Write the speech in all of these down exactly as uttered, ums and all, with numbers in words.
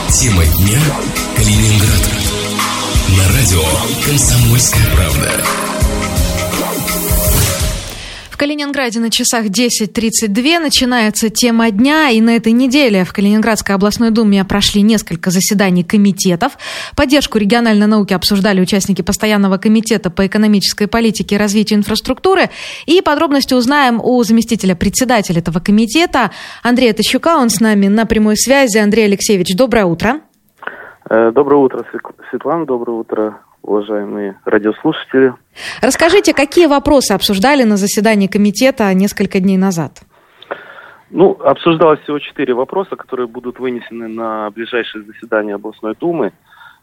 Тема дня Калининград. На радио «Комсомольская правда». В Калининграде на часах десять тридцать два начинается тема дня, и на этой неделе в Калининградской областной думе прошли несколько заседаний комитетов. Поддержку региональной науки обсуждали участники постоянного комитета по экономической политике и развитию инфраструктуры. И подробности узнаем у заместителя председателя этого комитета Андрея Тащука. Он с нами на прямой связи. Андрей Алексеевич, доброе утро. Доброе утро, Светлана, доброе утро, уважаемые радиослушатели. Расскажите, какие вопросы обсуждали на заседании комитета несколько дней назад? Ну, обсуждалось всего четыре вопроса, которые будут вынесены на ближайшее заседание областной думы.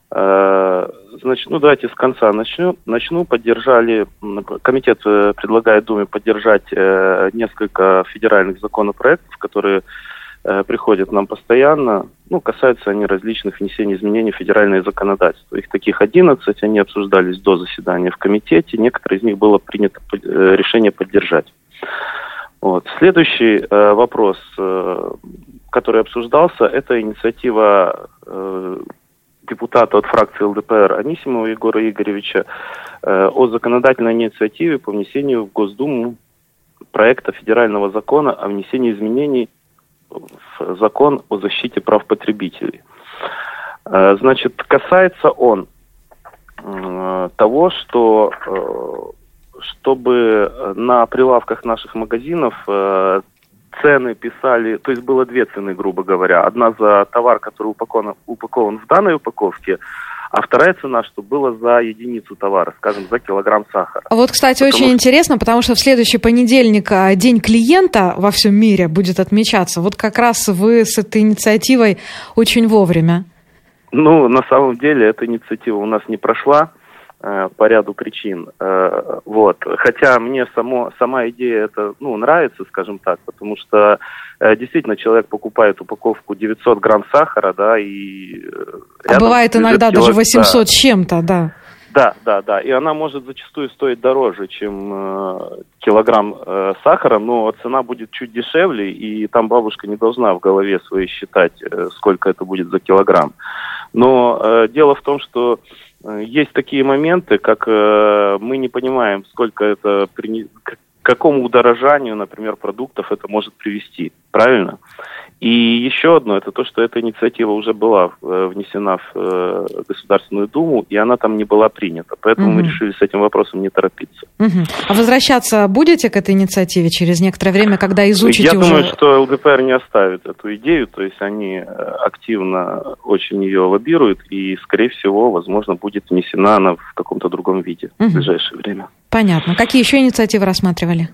Значит, ну давайте с конца начну. Начну. Поддержали, комитет предлагает думе поддержать несколько федеральных законопроектов, которые приходят нам постоянно. Ну, касаются они различных внесений изменений в федеральное законодательство. Их таких одиннадцать, они обсуждались до заседания в комитете. Некоторые из них было принято решение поддержать. Вот. Следующий э, вопрос, э, который обсуждался, это инициатива э, депутата от фракции эл дэ пэ эр Анисимова Егора Игоревича э, о законодательной инициативе по внесению в Госдуму проекта федерального закона о внесении изменений в закон о защите прав потребителей. Э, значит, касается он э, того, что э, чтобы на прилавках наших магазинов э, цены писали, то есть было две цены, грубо говоря. Одна за товар, который упакован, упакован в данной упаковке, а вторая цена, что было за единицу товара, скажем, за килограмм сахара. Вот, кстати, потому очень что... интересно, потому что в следующий понедельник День клиента во всем мире будет отмечаться. Вот как раз вы с этой инициативой очень вовремя. Ну, на самом деле, эта инициатива у нас не прошла э, по ряду причин. Э, вот. Хотя мне само, сама идея это, ну, нравится, скажем так, потому что э, действительно человек покупает упаковку девятьсот грамм сахара, да, и... А бывает иногда даже восемьсот да. с чем-то, да. Да, да, да. И она может зачастую стоить дороже, чем э, килограмм э, сахара, но цена будет чуть дешевле, и там бабушка не должна в голове своей считать, э, сколько это будет за килограмм. Но э, дело в том, что э, есть такие моменты, как э, мы не понимаем, сколько это, при, к какому удорожанию, например, продуктов это может привести. Правильно? И еще одно, это то, что эта инициатива уже была э, внесена в э, Государственную Думу, и она там не была принята. Поэтому угу. мы решили с этим вопросом не торопиться. Угу. А возвращаться будете к этой инициативе через некоторое время, когда изучите Я уже... думаю, что эл дэ пэ эр не оставит эту идею, то есть они активно очень ее лоббируют, и, скорее всего, возможно, будет внесена она в каком-то другом виде угу. в ближайшее время. Понятно. Какие еще инициативы рассматривали?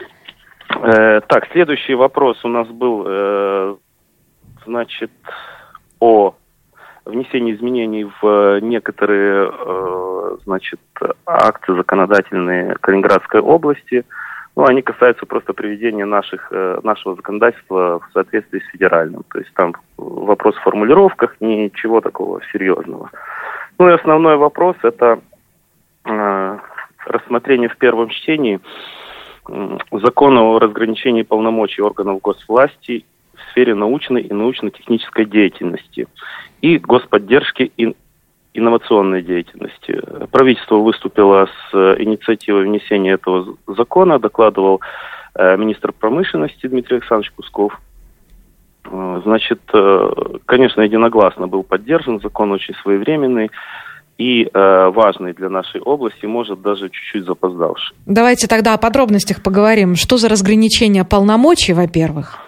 Э, так, следующий вопрос у нас был, э, значит, о внесении изменений в некоторые, э, значит, акты законодательные Калининградской области. Ну, они касаются просто приведения наших, э, нашего законодательства в соответствии с федеральным. То есть там вопрос в формулировках, ничего такого серьезного. Ну и основной вопрос – это э, рассмотрение в первом чтении Закона о разграничении полномочий органов госвласти в сфере научной и научно-технической деятельности и господдержки и инновационной деятельности. Правительство выступило с инициативой внесения этого закона, докладывал э, министр промышленности Дмитрий Александрович Кусков. Э, значит, э, конечно, единогласно был поддержан, закон очень своевременный и э, важный для нашей области, может, даже чуть-чуть запоздавший. Давайте тогда о подробностях поговорим. Что за разграничение полномочий, во-первых?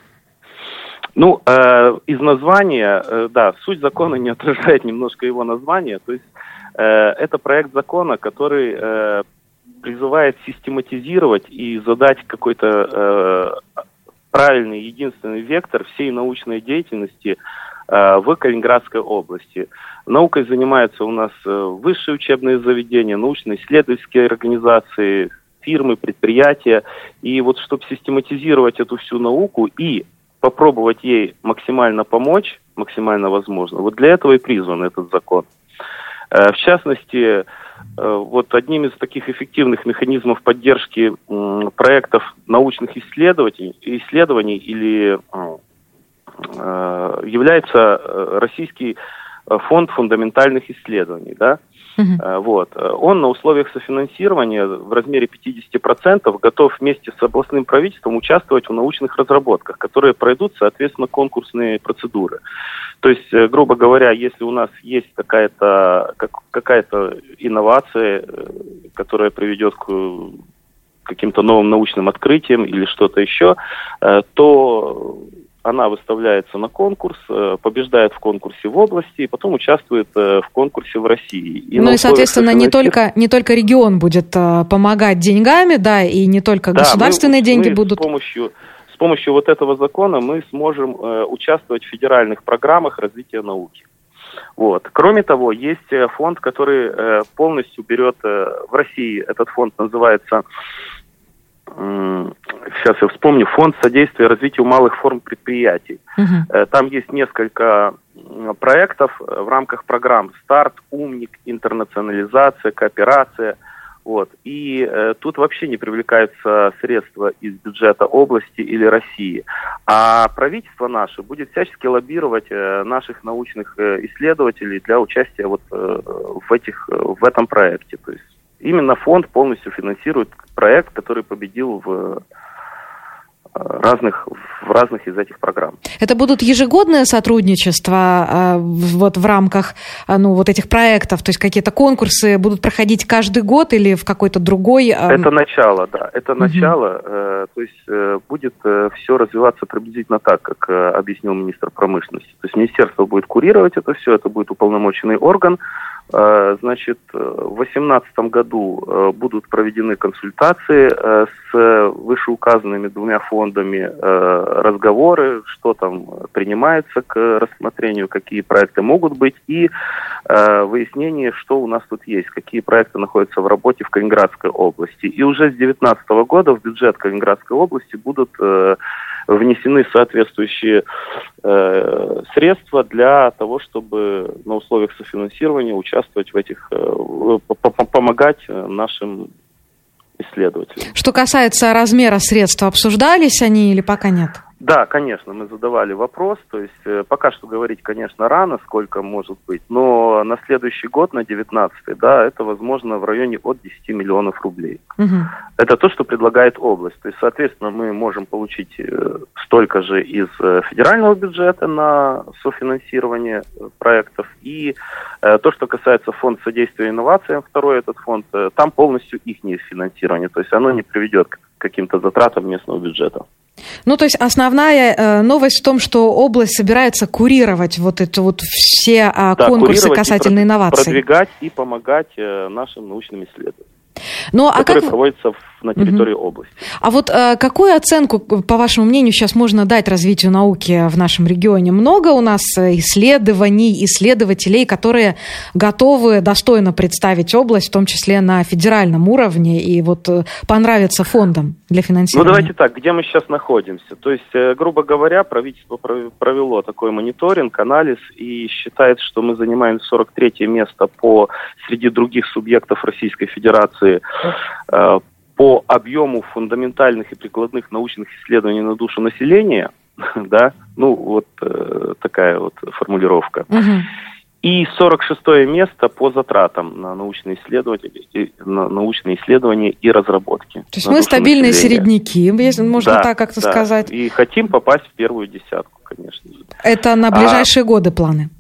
Ну, э, из названия, э, да, суть закона не отражает немножко его название. То есть э, это проект закона, который э, призывает систематизировать и задать какой-то э, правильный, единственный вектор всей научной деятельности в Калининградской области. Наукой занимаются у нас высшие учебные заведения, научно-исследовательские организации, фирмы, предприятия. И вот чтобы систематизировать эту всю науку и попробовать ей максимально помочь, максимально возможно, вот для этого и призван этот закон. В частности, вот одним из таких эффективных механизмов поддержки проектов научных исследований, исследований или является Российский фонд фундаментальных исследований, да. Uh-huh. Вот. Он на условиях софинансирования в размере пятьдесят процентов готов вместе с областным правительством участвовать в научных разработках, которые пройдут, соответственно, конкурсные процедуры. То есть, грубо говоря, если у нас есть какая-то, как, какая-то инновация, которая приведет к каким-то новым научным открытиям или что-то еще, то она выставляется на конкурс, побеждает в конкурсе в области и потом участвует в конкурсе в России. И ну и, соответственно, не только, не только регион будет помогать деньгами, да, и не только да, государственные мы, деньги мы будут... С помощью, с помощью вот этого закона мы сможем э, участвовать в федеральных программах развития науки. Вот. Кроме того, есть фонд, который э, полностью берет э, в России, этот фонд называется... Сейчас я вспомню, фонд содействия развитию малых форм предприятий. Uh-huh. Там есть несколько проектов в рамках программ «Старт», «Умник», «Интернационализация», «Кооперация». Вот. И э, тут вообще не привлекаются средства из бюджета области или России. А правительство наше будет всячески лоббировать э, наших научных э, исследователей для участия вот, э, в, этих, в этом проекте. То есть именно фонд полностью финансирует проект, который победил в разных, в разных из этих программ. Это будут ежегодное сотрудничество вот в рамках ну, вот этих проектов? То есть какие-то конкурсы будут проходить каждый год или в какой-то другой? Это начало, да. Это угу. начало. То есть будет все развиваться приблизительно так, как объяснил министр промышленности. То есть министерство будет курировать это все, это будет уполномоченный орган. Значит, в две тысячи восемнадцатом году будут проведены консультации с вышеуказанными двумя фондами, разговоры, что там принимается к рассмотрению, какие проекты могут быть, и выяснение, что у нас тут есть, какие проекты находятся в работе в Калининградской области. И уже с две тысячи девятнадцатого года в бюджет Калининградской области будут внесены соответствующие э, средства для того, чтобы на условиях софинансирования участвовать в этих, э, помогать нашим исследователям. Что касается размера средств, обсуждались они или пока нет? Да, конечно, мы задавали вопрос, то есть э, пока что говорить, конечно, рано, сколько может быть, но на следующий год, на девятнадцатый, да, это возможно в районе от десяти миллионов рублей. Угу. Это то, что предлагает область, то есть, соответственно, мы можем получить э, столько же из э, федерального бюджета на софинансирование э, проектов, и э, то, что касается фонда содействия инновациям, второй этот фонд, э, там полностью их финансирование, то есть оно не приведет к каким-то затратам местного бюджета. Ну, то есть основная э, новость в том, что область собирается курировать вот это вот все э, да, конкурсы касательно инноваций. Продвигать и помогать э, нашим научным исследователям, ну, которые а как... проводятся в, на территории угу. области. А вот э, какую оценку, по вашему мнению, сейчас можно дать развитию науки в нашем регионе? Много у нас исследований, исследователей, которые готовы достойно представить область, в том числе на федеральном уровне, и вот э, понравиться фондам для финансирования? Ну, давайте так, где мы сейчас находимся? То есть, э, грубо говоря, правительство провело такой мониторинг, анализ, и считает, что мы занимаем сорок третье место по, среди других субъектов Российской Федерации э, по объему фундаментальных и прикладных научных исследований на душу населения, да, ну, вот э, такая вот формулировка. Угу. И сорок шестое место по затратам на научные исследования, на научные исследования и разработки. То есть мы стабильные населения. Середняки, если можно да, так как-то да. сказать. И хотим попасть в первую десятку, конечно же. Это на ближайшие а... годы планы?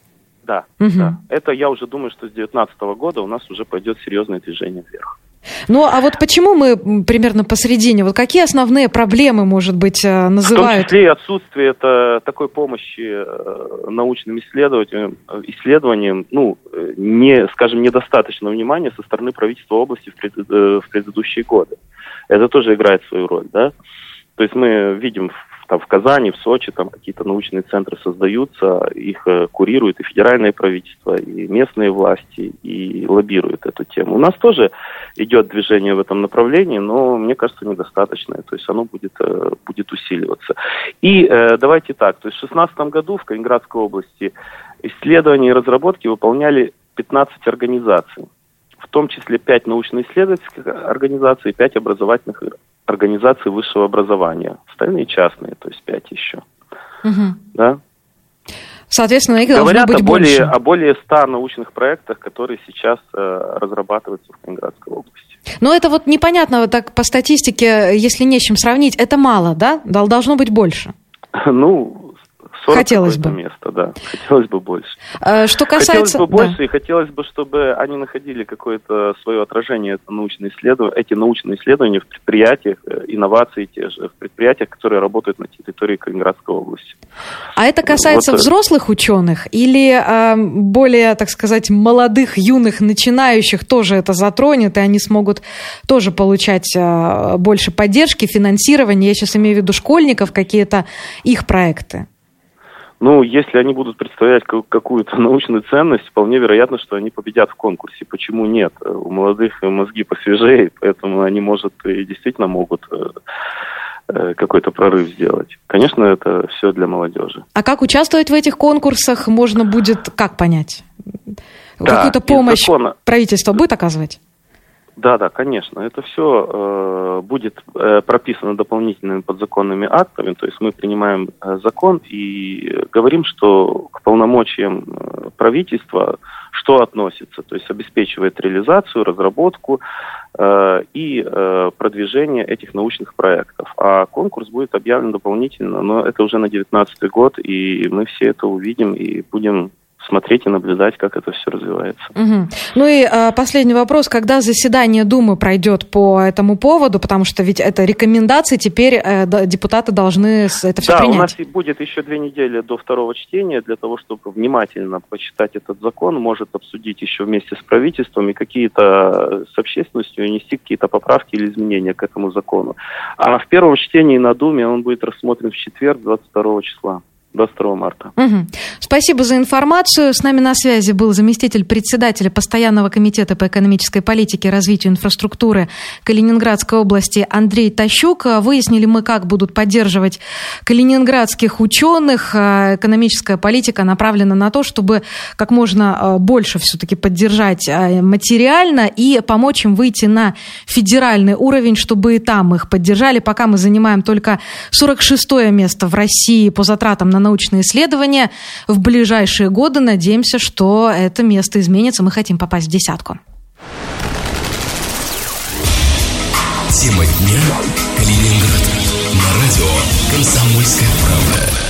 Да, угу. да. Это я уже думаю, что с две тысячи девятнадцатого года у нас уже пойдет серьезное движение вверх. Ну, а вот почему мы примерно посередине? Вот какие основные проблемы, может быть, называют? В том числе и отсутствие это, такой помощи научным исследователям, исследованиям, ну, не, скажем, недостаточно внимания со стороны правительства области в, пред, в предыдущие годы. Это тоже играет свою роль, да? То есть мы видим там в Казани, в Сочи, там какие-то научные центры создаются, их э, курируют и федеральное правительство, и местные власти, и лоббируют эту тему. У нас тоже идет движение в этом направлении, но, мне кажется, недостаточное, то есть оно будет, э, будет усиливаться. И э, давайте так, то есть в две тысячи шестнадцатом году в Калининградской области исследования и разработки выполняли пятнадцать организаций, в том числе пять научно-исследовательских организаций и пять образовательных организаций высшего образования. Остальные частные, то есть пять еще. Угу. Да? Соответственно, их должно Говорят быть о более, больше. о более ста научных проектах, которые сейчас э, разрабатываются в Калининградской области. Но это вот непонятно, вот так по статистике, если не с чем сравнить, это мало, да? Должно быть больше. Ну, сорок хотелось бы. место, да. Хотелось бы больше. Что касается... Хотелось бы больше, да. и хотелось бы, чтобы они находили какое-то свое отражение, это научные исследования, эти научные исследования в предприятиях, инновации те же, в предприятиях, которые работают на территории Калининградской области. А это касается вот, взрослых ученых или э, более, так сказать, молодых, юных, начинающих тоже это затронет, и они смогут тоже получать э, больше поддержки, финансирования? Я сейчас имею в виду школьников, какие-то их проекты. Ну, если они будут представлять какую-то научную ценность, вполне вероятно, что они победят в конкурсе. Почему нет? У молодых мозги посвежее, поэтому они, может, и действительно могут какой-то прорыв сделать. Конечно, это все для молодежи. А как участвовать в этих конкурсах можно будет, как понять? Да, какую-то помощь закона... правительство будет оказывать? Да, да, конечно. Это все э, будет э, прописано дополнительными подзаконными актами. То есть мы принимаем э, закон и говорим, что к полномочиям э, правительства что относится. То есть обеспечивает реализацию, разработку э, и э, продвижение этих научных проектов. А конкурс будет объявлен дополнительно, но это уже на девятнадцатый год, и мы все это увидим и будем смотреть и наблюдать, как это все развивается. Угу. Ну и а, последний вопрос. Когда заседание Думы пройдет по этому поводу? Потому что ведь это рекомендации, теперь э, депутаты должны это все да, принять. Да, у нас будет еще две недели до второго чтения для того, чтобы внимательно почитать этот закон, может обсудить еще вместе с правительством и какие-то с общественностью внести какие-то поправки или изменения к этому закону. А в первом чтении на Думе он будет рассмотрен в четверг, двадцать второго числа. двадцать второго марта. Угу. Спасибо за информацию. С нами на связи был заместитель председателя Постоянного комитета по экономической политике и развитию инфраструктуры Калининградской области Андрей Тащук. Выяснили мы, как будут поддерживать калининградских ученых. Экономическая политика направлена на то, чтобы как можно больше все-таки поддержать материально и помочь им выйти на федеральный уровень, чтобы и там их поддержали. Пока мы занимаем только сорок шестое место в России по затратам на научные исследования. В ближайшие годы надеемся, что это место изменится. Мы хотим попасть в десятку. Тема дня. Калининград. На радио «Комсомольская правда».